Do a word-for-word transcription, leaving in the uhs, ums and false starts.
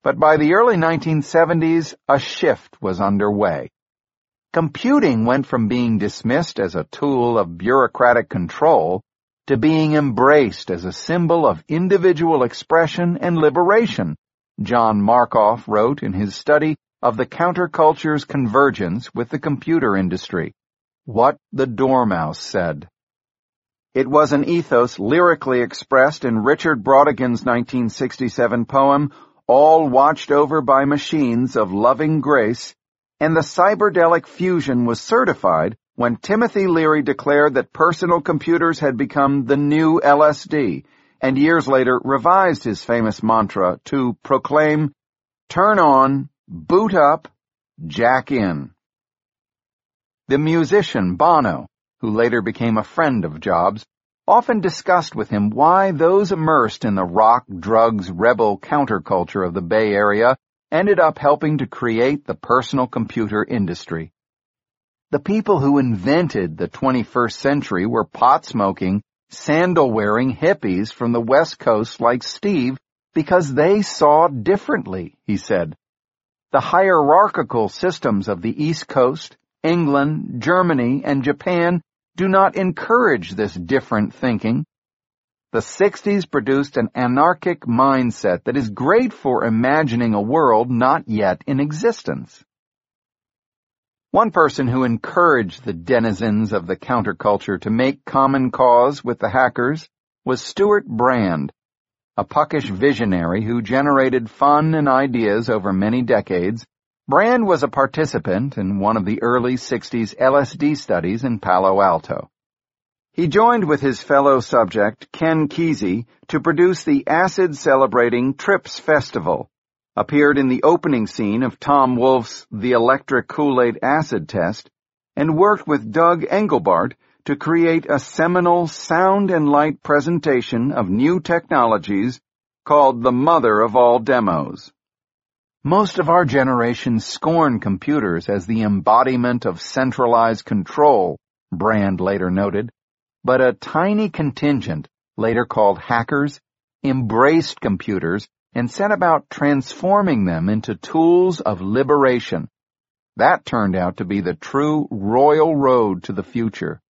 But by the early nineteen seventies, a shift was underway. Computing went from being dismissed as a tool of bureaucratic control to being embraced as a symbol of individual expression and liberation, John Markoff wrote in his study of the counterculture's convergence with the computer industry. What the Dormouse Said. It was an ethos lyrically expressed in Richard Brautigan's nineteen sixty-seven poem, All Watched Over by Machines of Loving Grace, and the cyberdelic fusion was certified when Timothy Leary declared that personal computers had become the new L S D, and years later revised his famous mantra to proclaim, turn on, boot up, jack in. The musician Bono, who later became a friend of Jobs, often discussed with him why those immersed in the rock, drugs, rebel counterculture of the Bay Area ended up helping to create the personal computer industry. The people who invented the twenty-first century were pot-smoking, sandal-wearing hippies from the West Coast like Steve because they saw differently, he said. The hierarchical systems of the East Coast, England, Germany, and Japan do not encourage this different thinking. The sixties produced an anarchic mindset that is great for imagining a world not yet in existence. One person who encouraged the denizens of the counterculture to make common cause with the hackers was Stuart Brand, a puckish visionary who generated fun and ideas over many decades. Brand was a participant in one of the early sixties L S D studies in Palo Alto. He joined with his fellow subject, Ken Kesey, to produce the acid-celebrating Trips Festival, appeared in the opening scene of Tom Wolfe's The Electric Kool-Aid Acid Test, and worked with Doug Engelbart to create a seminal sound and light presentation of new technologies called the Mother of All Demos. Most of our generation scorn computers as the embodiment of centralized control, Brand later noted, but a tiny contingent, later called hackers, embraced computers and set about transforming them into tools of liberation. That turned out to be the true royal road to the future.